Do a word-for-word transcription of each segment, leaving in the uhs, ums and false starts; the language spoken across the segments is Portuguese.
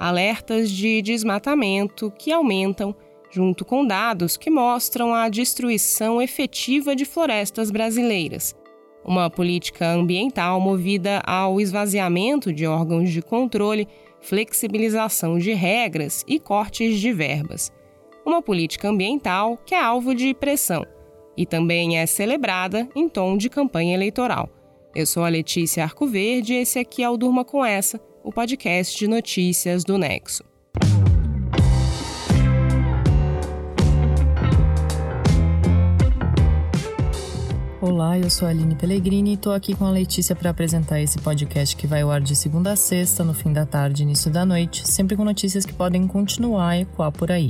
alertas de desmatamento que aumentam, junto com dados que mostram a destruição efetiva de florestas brasileiras. Uma política ambiental movida ao esvaziamento de órgãos de controle, flexibilização de regras e cortes de verbas. Uma política ambiental que é alvo de pressão e também é celebrada em tom de campanha eleitoral. Eu sou a Letícia Arcoverde e esse aqui é o Durma Com Essa, o podcast de notícias do Nexo. Olá, eu sou a Aline Pellegrini e estou aqui com a Letícia para apresentar esse podcast que vai ao ar de segunda a sexta, no fim da tarde e início da noite, sempre com notícias que podem continuar a ecoar por aí.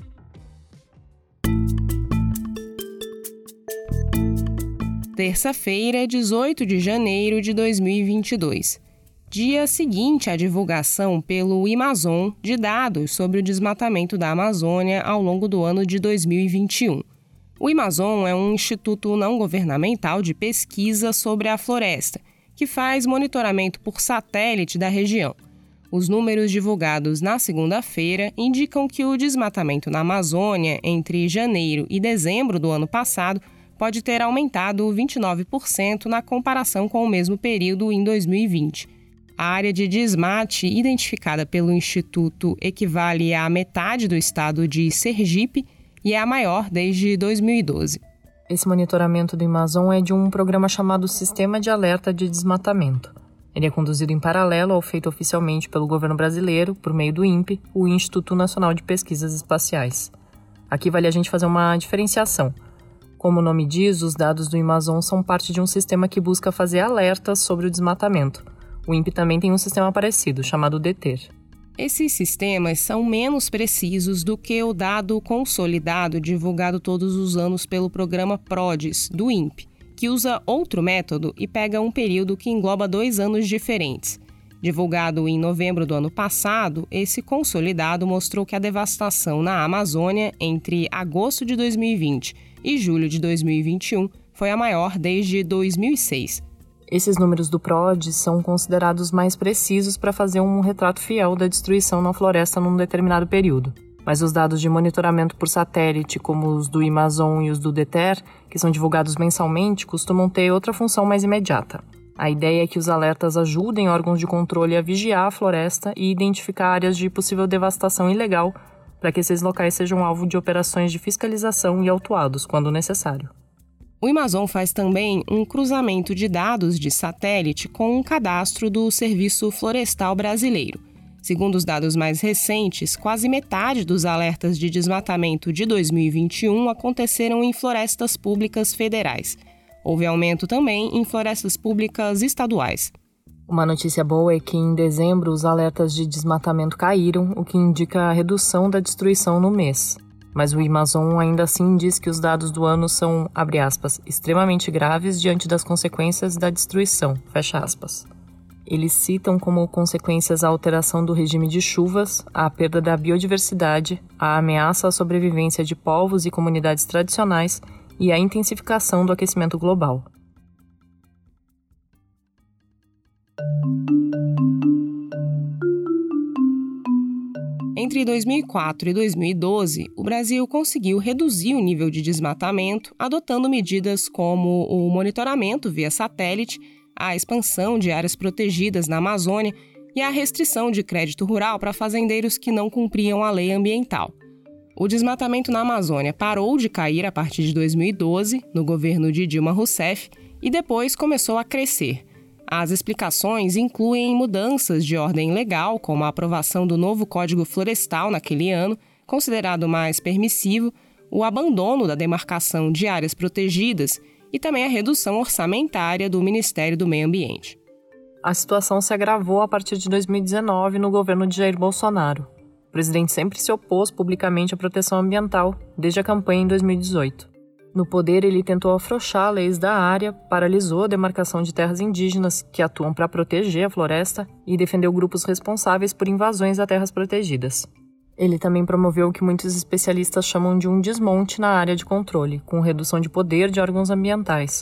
Terça-feira, dezoito de janeiro de dois mil e vinte e dois. Dia seguinte à divulgação pelo Imazon de dados sobre o desmatamento da Amazônia ao longo do ano de dois mil e vinte e um. O Imazon é um instituto não governamental de pesquisa sobre a floresta, que faz monitoramento por satélite da região. Os números divulgados na segunda-feira indicam que o desmatamento na Amazônia entre janeiro e dezembro do ano passado pode ter aumentado vinte e nove por cento na comparação com o mesmo período em dois mil e vinte. A área de desmate identificada pelo Instituto equivale à metade do estado de Sergipe e é a maior desde dois mil e doze. Esse monitoramento do Imazon é de um programa chamado Sistema de Alerta de Desmatamento. Ele é conduzido em paralelo ao feito oficialmente pelo governo brasileiro, por meio do INPE, o Instituto Nacional de Pesquisas Espaciais. Aqui vale a gente fazer uma diferenciação. Como o nome diz, os dados do Imazon são parte de um sistema que busca fazer alertas sobre o desmatamento. O INPE também tem um sistema parecido, chamado DETER. Esses sistemas são menos precisos do que o dado consolidado divulgado todos os anos pelo programa PRODES, do INPE, que usa outro método e pega um período que engloba dois anos diferentes. Divulgado em novembro do ano passado, esse consolidado mostrou que a devastação na Amazônia entre agosto de dois mil e vinte e julho de dois mil e vinte e um foi a maior desde dois mil e seis. Esses números do PRODES são considerados mais precisos para fazer um retrato fiel da destruição na floresta num determinado período. Mas os dados de monitoramento por satélite, como os do Imazon e os do DETER, que são divulgados mensalmente, costumam ter outra função mais imediata. A ideia é que os alertas ajudem órgãos de controle a vigiar a floresta e identificar áreas de possível devastação ilegal para que esses locais sejam alvo de operações de fiscalização e autuados, quando necessário. O Imazon faz também um cruzamento de dados de satélite com um cadastro do Serviço Florestal Brasileiro. Segundo os dados mais recentes, quase metade dos alertas de desmatamento de dois mil e vinte e um aconteceram em florestas públicas federais. Houve aumento também em florestas públicas estaduais. Uma notícia boa é que em dezembro os alertas de desmatamento caíram, o que indica a redução da destruição no mês. Mas o Imazon ainda assim diz que os dados do ano são, abre aspas, extremamente graves diante das consequências da destruição, fecha aspas. Eles citam como consequências a alteração do regime de chuvas, a perda da biodiversidade, a ameaça à sobrevivência de povos e comunidades tradicionais e a intensificação do aquecimento global. Entre dois mil e quatro e dois mil e doze, o Brasil conseguiu reduzir o nível de desmatamento, adotando medidas como o monitoramento via satélite, a expansão de áreas protegidas na Amazônia e a restrição de crédito rural para fazendeiros que não cumpriam a lei ambiental. O desmatamento na Amazônia parou de cair a partir de dois mil e doze, no governo de Dilma Rousseff, e depois começou a crescer. As explicações incluem mudanças de ordem legal, como a aprovação do novo Código Florestal naquele ano, considerado mais permissivo, o abandono da demarcação de áreas protegidas e também a redução orçamentária do Ministério do Meio Ambiente. A situação se agravou a partir de dois mil e dezenove no governo de Jair Bolsonaro. O presidente sempre se opôs publicamente à proteção ambiental, desde a campanha em dois mil e dezoito. No poder, ele tentou afrouxar leis da área, paralisou a demarcação de terras indígenas que atuam para proteger a floresta e defendeu grupos responsáveis por invasões a terras protegidas. Ele também promoveu o que muitos especialistas chamam de um desmonte na área de controle, com redução de poder de órgãos ambientais.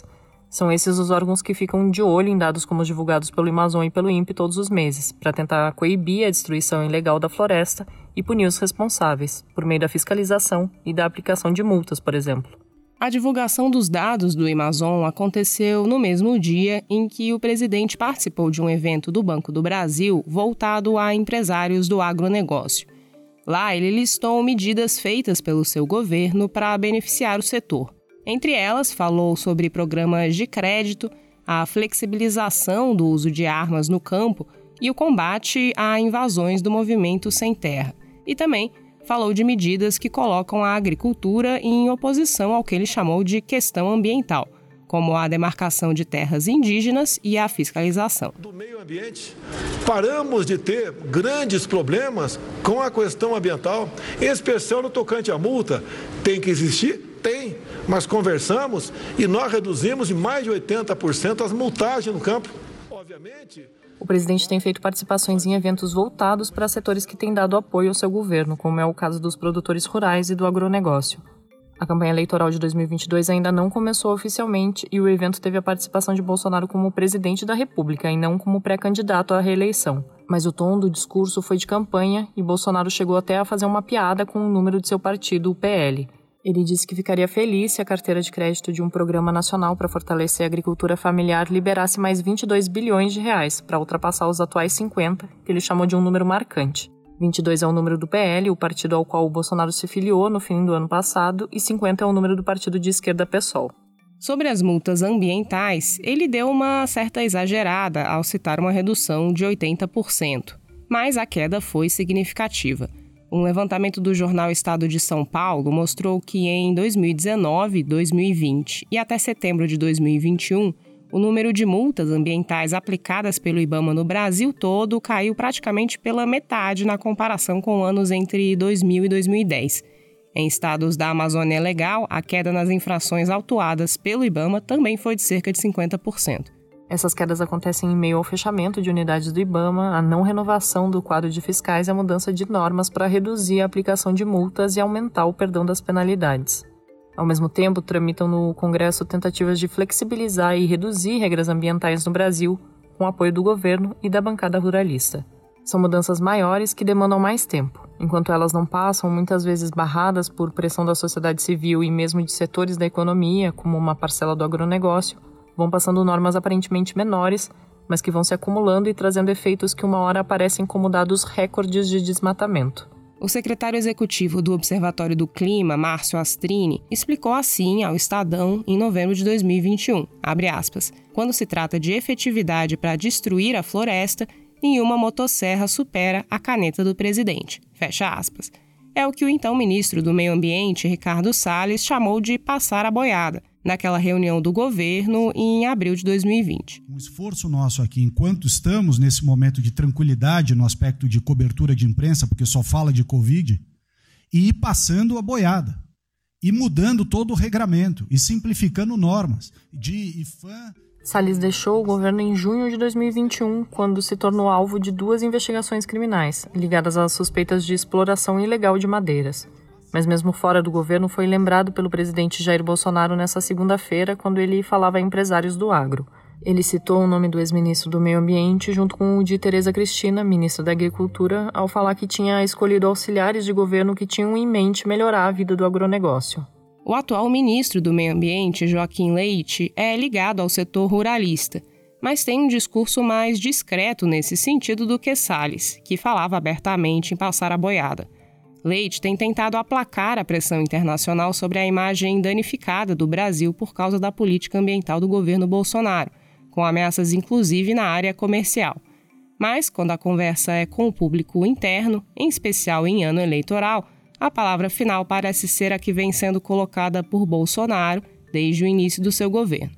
São esses os órgãos que ficam de olho em dados como os divulgados pelo Amazon e pelo INPE todos os meses, para tentar coibir a destruição ilegal da floresta e punir os responsáveis, por meio da fiscalização e da aplicação de multas, por exemplo. A divulgação dos dados do Amazon aconteceu no mesmo dia em que o presidente participou de um evento do Banco do Brasil voltado a empresários do agronegócio. Lá, ele listou medidas feitas pelo seu governo para beneficiar o setor. Entre elas, falou sobre programas de crédito, a flexibilização do uso de armas no campo e o combate a invasões do movimento sem terra. E também falou de medidas que colocam a agricultura em oposição ao que ele chamou de questão ambiental, como a demarcação de terras indígenas e a fiscalização. Do meio ambiente, paramos de ter grandes problemas com a questão ambiental, em especial no tocante à multa. Tem que existir? Tem, mas conversamos e nós reduzimos em mais de oitenta por cento as multagens no campo. Obviamente... O presidente tem feito participações em eventos voltados para setores que têm dado apoio ao seu governo, como é o caso dos produtores rurais e do agronegócio. A campanha eleitoral de dois mil e vinte e dois ainda não começou oficialmente e o evento teve a participação de Bolsonaro como presidente da República e não como pré-candidato à reeleição. Mas o tom do discurso foi de campanha e Bolsonaro chegou até a fazer uma piada com o número de seu partido, o P L. Ele disse que ficaria feliz se a carteira de crédito de um programa nacional para fortalecer a agricultura familiar liberasse mais vinte e dois bilhões de reais, para ultrapassar os atuais cinquenta, que ele chamou de um número marcante. vinte e dois é o número do P L, o partido ao qual o Bolsonaro se filiou no fim do ano passado, e cinquenta é o número do partido de esquerda PSOL. Sobre as multas ambientais, ele deu uma certa exagerada ao citar uma redução de oitenta por cento, mas a queda foi significativa. Um levantamento do jornal Estado de São Paulo mostrou que em dois mil e dezenove, dois mil e vinte e até setembro de dois mil e vinte e um, o número de multas ambientais aplicadas pelo IBAMA no Brasil todo caiu praticamente pela metade na comparação com anos entre dois mil e dois mil e dez. Em estados da Amazônia Legal, a queda nas infrações autuadas pelo IBAMA também foi de cerca de cinquenta por cento. Essas quedas acontecem em meio ao fechamento de unidades do IBAMA, a não renovação do quadro de fiscais e a mudança de normas para reduzir a aplicação de multas e aumentar o perdão das penalidades. Ao mesmo tempo, tramitam no Congresso tentativas de flexibilizar e reduzir regras ambientais no Brasil, com apoio do governo e da bancada ruralista. São mudanças maiores que demandam mais tempo. Enquanto elas não passam, muitas vezes barradas por pressão da sociedade civil e mesmo de setores da economia, como uma parcela do agronegócio, vão passando normas aparentemente menores, mas que vão se acumulando e trazendo efeitos que uma hora aparecem como dados recordes de desmatamento. O secretário executivo do Observatório do Clima, Márcio Astrini, explicou assim ao Estadão em novembro de dois mil e vinte e um, abre aspas, quando se trata de efetividade para destruir a floresta, nenhuma motosserra supera a caneta do presidente, fecha aspas. É o que o então ministro do Meio Ambiente, Ricardo Salles, chamou de passar a boiada, naquela reunião do governo em abril de dois mil e vinte. Um esforço nosso aqui, enquanto estamos nesse momento de tranquilidade no aspecto de cobertura de imprensa, porque só fala de Covid, e ir passando a boiada, e mudando todo o regramento, e simplificando normas de I F A M. Salles deixou o governo em junho de dois mil e vinte e um, quando se tornou alvo de duas investigações criminais, ligadas às suspeitas de exploração ilegal de madeiras. Mas mesmo fora do governo foi lembrado pelo presidente Jair Bolsonaro nessa segunda-feira, quando ele falava a empresários do agro. Ele citou o nome do ex-ministro do Meio Ambiente junto com o de Tereza Cristina, ministra da Agricultura, ao falar que tinha escolhido auxiliares de governo que tinham em mente melhorar a vida do agronegócio. O atual ministro do Meio Ambiente, Joaquim Leite, é ligado ao setor ruralista, mas tem um discurso mais discreto nesse sentido do que Salles, que falava abertamente em passar a boiada. Leite tem tentado aplacar a pressão internacional sobre a imagem danificada do Brasil por causa da política ambiental do governo Bolsonaro, com ameaças inclusive na área comercial. Mas, quando a conversa é com o público interno, em especial em ano eleitoral, a palavra final parece ser a que vem sendo colocada por Bolsonaro desde o início do seu governo.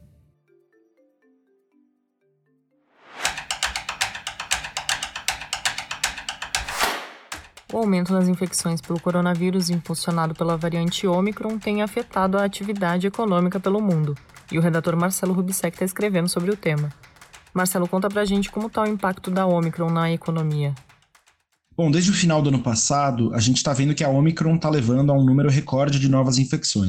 O aumento nas infecções pelo coronavírus, impulsionado pela variante Ômicron, tem afetado a atividade econômica pelo mundo. E o redator Marcelo Rubissec está escrevendo sobre o tema. Marcelo, conta pra gente como está o impacto da Ômicron na economia. Bom, desde o final do ano passado, a gente está vendo que a Ômicron está levando a um número recorde de novas infecções.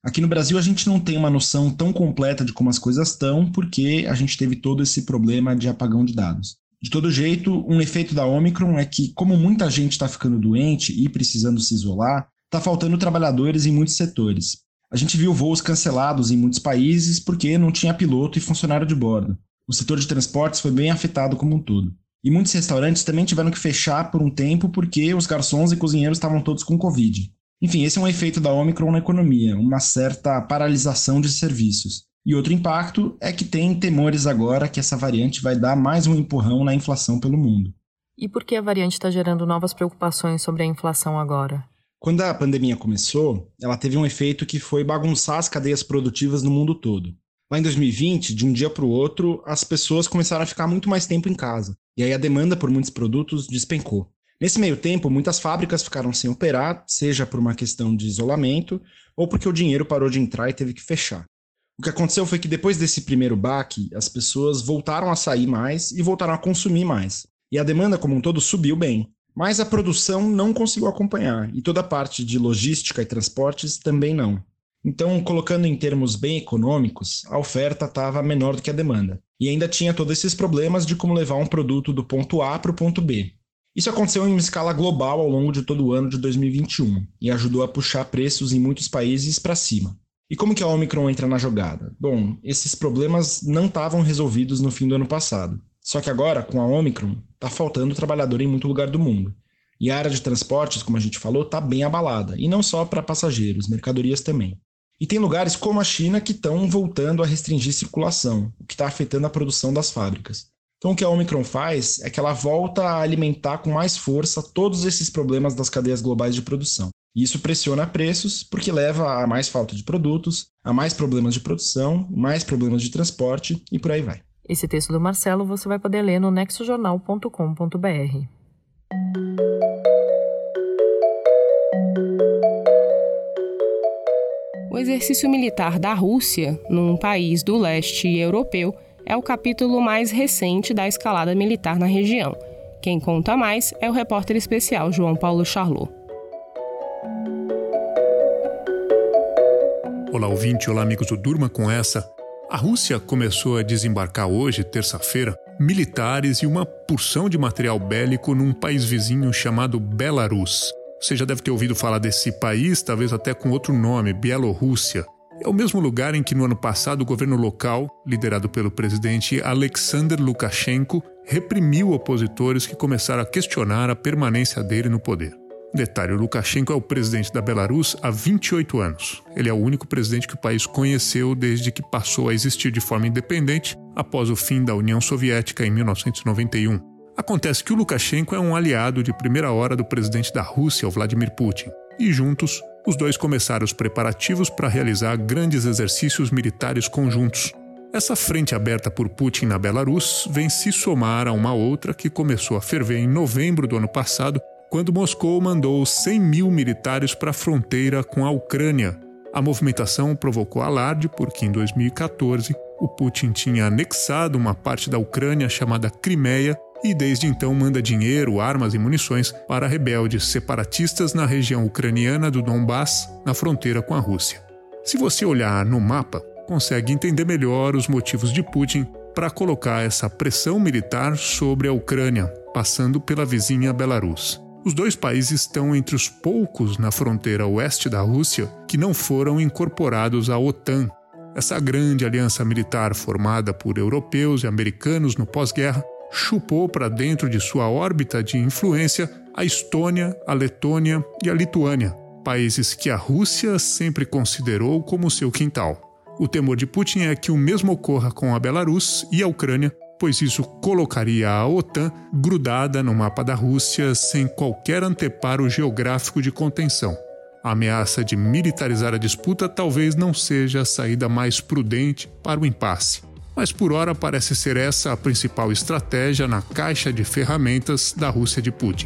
Aqui no Brasil a gente não tem uma noção tão completa de como as coisas estão, porque a gente teve todo esse problema de apagão de dados. De todo jeito, um efeito da Omicron é que, como muita gente está ficando doente e precisando se isolar, está faltando trabalhadores em muitos setores. A gente viu voos cancelados em muitos países porque não tinha piloto e funcionário de bordo. O setor de transportes foi bem afetado como um todo. E muitos restaurantes também tiveram que fechar por um tempo porque os garçons e cozinheiros estavam todos com Covid. Enfim, esse é um efeito da Omicron na economia, uma certa paralisação de serviços. E outro impacto é que tem temores agora que essa variante vai dar mais um empurrão na inflação pelo mundo. E por que a variante está gerando novas preocupações sobre a inflação agora? Quando a pandemia começou, ela teve um efeito que foi bagunçar as cadeias produtivas no mundo todo. Lá em dois mil e vinte, de um dia para o outro, as pessoas começaram a ficar muito mais tempo em casa. E aí a demanda por muitos produtos despencou. Nesse meio tempo, muitas fábricas ficaram sem operar, seja por uma questão de isolamento ou porque o dinheiro parou de entrar e teve que fechar. O que aconteceu foi que depois desse primeiro baque, as pessoas voltaram a sair mais e voltaram a consumir mais. E a demanda como um todo subiu bem. Mas a produção não conseguiu acompanhar e toda a parte de logística e transportes também não. Então, colocando em termos bem econômicos, a oferta estava menor do que a demanda. E ainda tinha todos esses problemas de como levar um produto do ponto A para o ponto B. Isso aconteceu em uma escala global ao longo de todo o ano de dois mil e vinte e um e ajudou a puxar preços em muitos países para cima. E como que a Omicron entra na jogada? Bom, esses problemas não estavam resolvidos no fim do ano passado. Só que agora, com a Omicron, está faltando trabalhador em muito lugar do mundo. E a área de transportes, como a gente falou, está bem abalada. E não só para passageiros, mercadorias também. E tem lugares como a China que estão voltando a restringir circulação, o que está afetando a produção das fábricas. Então o que a Omicron faz é que ela volta a alimentar com mais força todos esses problemas das cadeias globais de produção. E isso pressiona preços porque leva a mais falta de produtos, a mais problemas de produção, mais problemas de transporte e por aí vai. Esse texto do Marcelo você vai poder ler no nexo jornal ponto com ponto b r. O exercício militar da Rússia, num país do leste europeu, é o capítulo mais recente da escalada militar na região. Quem conta mais é o repórter especial João Paulo Charlot. Olá, ouvinte, olá, amigos do Durma com Essa. A Rússia começou a desembarcar hoje, terça-feira, militares e uma porção de material bélico num país vizinho chamado Belarus. Você já deve ter ouvido falar desse país, talvez até com outro nome, Bielorrússia. É o mesmo lugar em que no ano passado o governo local, liderado pelo presidente Alexander Lukashenko, reprimiu opositores que começaram a questionar a permanência dele no poder. Detalhe, o Lukashenko é o presidente da Belarus há vinte e oito anos. Ele é o único presidente que o país conheceu desde que passou a existir de forma independente após o fim da União Soviética em mil novecentos e noventa e um. Acontece que o Lukashenko é um aliado de primeira hora do presidente da Rússia, o Vladimir Putin, e juntos, os dois começaram os preparativos para realizar grandes exercícios militares conjuntos. Essa frente aberta por Putin na Belarus vem se somar a uma outra que começou a ferver em novembro do ano passado, quando Moscou mandou cem mil militares para a fronteira com a Ucrânia. A movimentação provocou alarde porque em dois mil e catorze o Putin tinha anexado uma parte da Ucrânia chamada Crimeia e desde então manda dinheiro, armas e munições para rebeldes separatistas na região ucraniana do Donbass, na fronteira com a Rússia. Se você olhar no mapa, consegue entender melhor os motivos de Putin para colocar essa pressão militar sobre a Ucrânia, passando pela vizinha Belarus. Os dois países estão entre os poucos na fronteira oeste da Rússia que não foram incorporados à OTAN, essa grande aliança militar formada por europeus e americanos no pós-guerra, chupou para dentro de sua órbita de influência a Estônia, a Letônia e a Lituânia, países que a Rússia sempre considerou como seu quintal. O temor de Putin é que o mesmo ocorra com a Belarus e a Ucrânia, pois isso colocaria a OTAN grudada no mapa da Rússia sem qualquer anteparo geográfico de contenção. A ameaça de militarizar a disputa talvez não seja a saída mais prudente para o impasse. Mas por hora parece ser essa a principal estratégia na caixa de ferramentas da Rússia de Putin.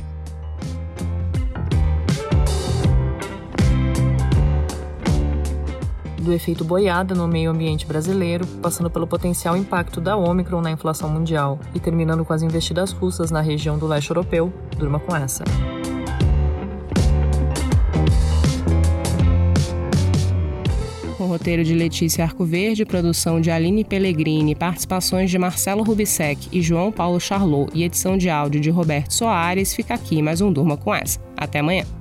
Do efeito boiada no meio ambiente brasileiro, passando pelo potencial impacto da Omicron na inflação mundial e terminando com as investidas russas na região do leste europeu, durma com essa. roteiro de Letícia Arcoverde, produção de Aline Pellegrini, participações de Marcelo Rubissec e João Paulo Charlot e edição de áudio de Roberto Soares, fica aqui mais um Durma Com Essa. Até amanhã.